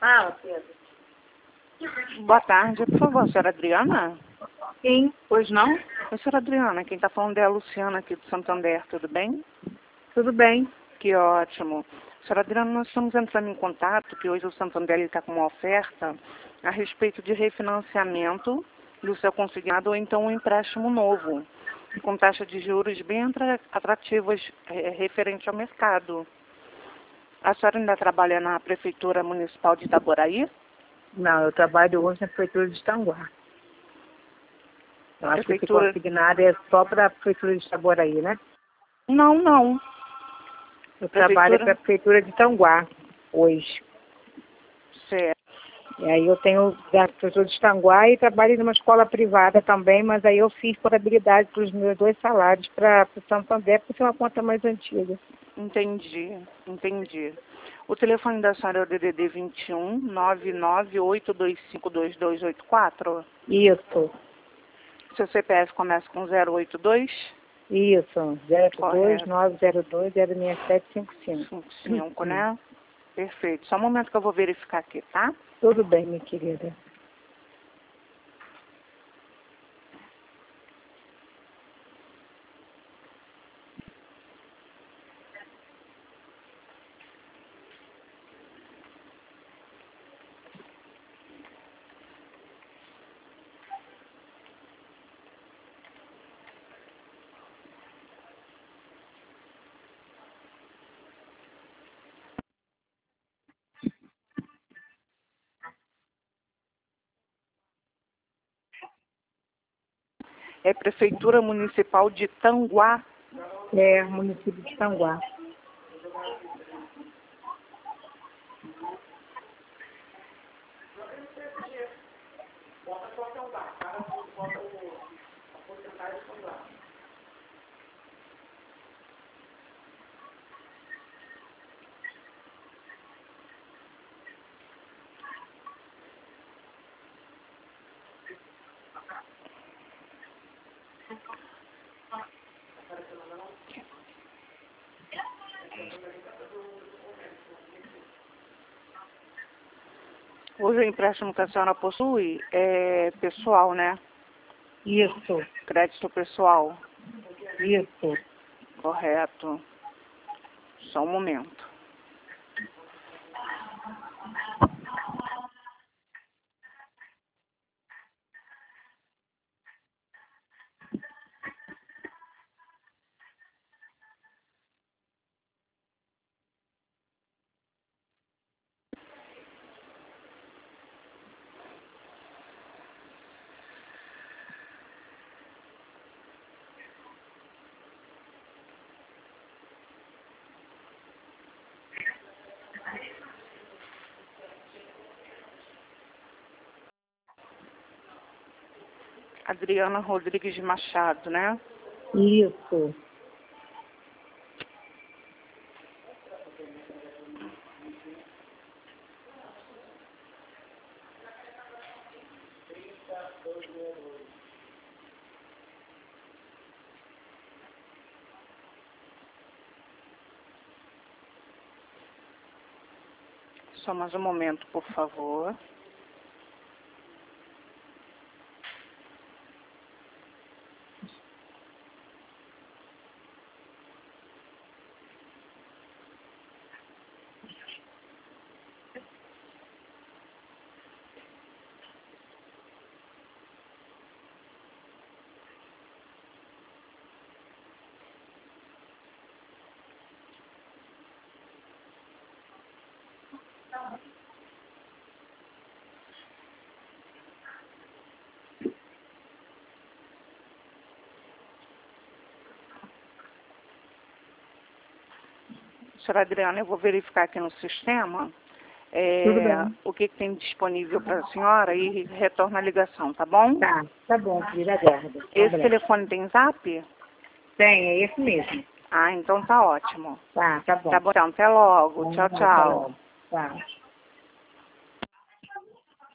Fala, Pedro. Boa tarde, por favor, senhora Adriana? Sim, pois não? Oi, senhora Adriana, quem está falando é a Luciana aqui do Santander, tudo bem? Tudo bem. Que ótimo. Senhora Adriana, nós estamos entrando em contato, que hoje o Santander está com uma oferta a respeito de refinanciamento do seu consignado ou então um empréstimo novo, com taxa de juros bem atrativas referente ao mercado. A senhora ainda trabalha na Prefeitura Municipal de Itaboraí? Não, eu trabalho hoje na Prefeitura de Tanguá. Eu acho que esse Prefeitura... consignado é só para a Prefeitura de Itaboraí, né? Não. Eu trabalho para a Prefeitura de Tanguá hoje. Certo. E aí eu tenho da Prefeitura de Tanguá e trabalho numa escola privada também, mas aí eu fiz portabilidade para os meus 2 salários para o Santander, porque é uma conta mais antiga. Entendi. O telefone da senhora é o DDD 21 998252284? Isso. Seu CPF começa com 082? Isso, Correto. 02902-06755. 55, né? Perfeito. Só um momento que eu vou verificar aqui, tá? Tudo bem, minha querida. É Prefeitura Municipal de Tanguá. É, município de Tanguá. Hoje o empréstimo que a senhora possui é pessoal, né? Isso, Crédito pessoal. isso. Correto. Só um momento. Adriana Rodrigues Machado, né? Isso. Só mais um momento, por favor. Senhora Adriana, eu vou verificar aqui no sistema Tudo bem. o que tem disponível para a senhora e retorno a ligação, tá bom? Tá bom, querida, aguarda. Esse telefone tem zap? Tem, é esse mesmo. Ah, então tá ótimo. Tá bom. Tá bom, então, até logo. Tchau, Tá tchau. logo. Tá.